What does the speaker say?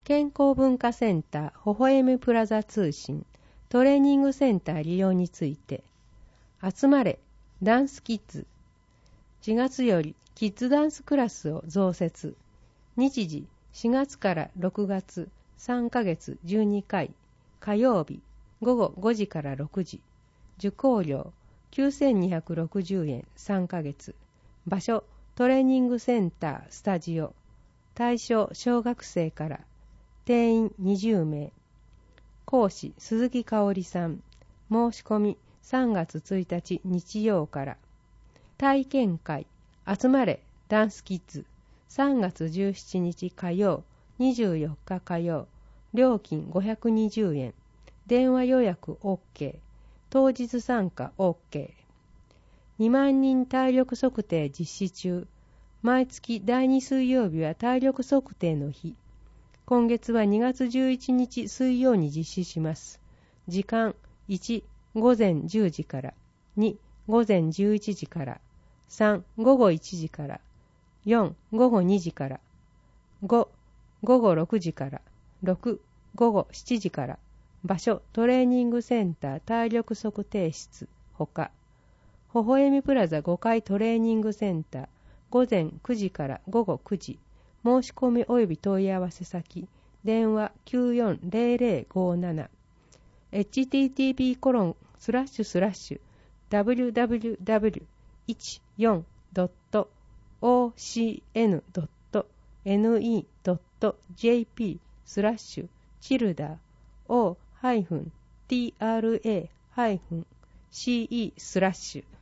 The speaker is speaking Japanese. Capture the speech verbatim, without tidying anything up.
健康文化センターほほえみプラザ通信トレーニングセンター利用について、集まれダンスキッズ、しがつよりキッズダンスクラスを増設。日時しがつからろくがつさんかげつじゅうにかい、火曜日ごごごじからろくじ、受講料きゅうせんにひゃくろくじゅうえんさんかげつ、場所トレーニングセンタースタジオ、対象小学生から、定員にじゅうめい、講師鈴木香織さん、申し込みさんがつついたち日曜から。体験会集まれダンスキッズ、さんがつじゅうしちにち火曜、にじゅうよっか火曜、料金ごひゃくにじゅうえん、電話予約 OK、当日参加 OK。 にまんにん体力測定実施中。毎月だいに水曜日は体力測定の日。今月はにがつじゅういちにち水曜に実施します。時間いち、ごぜんじゅうじから、に、ごぜんじゅういちじから、さん、ごごいちじから、よん、ごごにじから、ご、ごごろくじから、ろく、ごごしちじから。場所トレーニングセンター体力測定室ほか、ほほえみプラザごかいトレーニングセンターごぜんくじからごごくじ。申し込み及び問い合わせ先、電話きゅうよんぜろぜろごなな、エイチティーティーピーコロンスラッシュスラッシュダブリューダブリューダブリューいちよんドットオーシーエヌドットエヌイードットジェーピースラッシュチルダー オーティーアールエーシーイー スラッシュ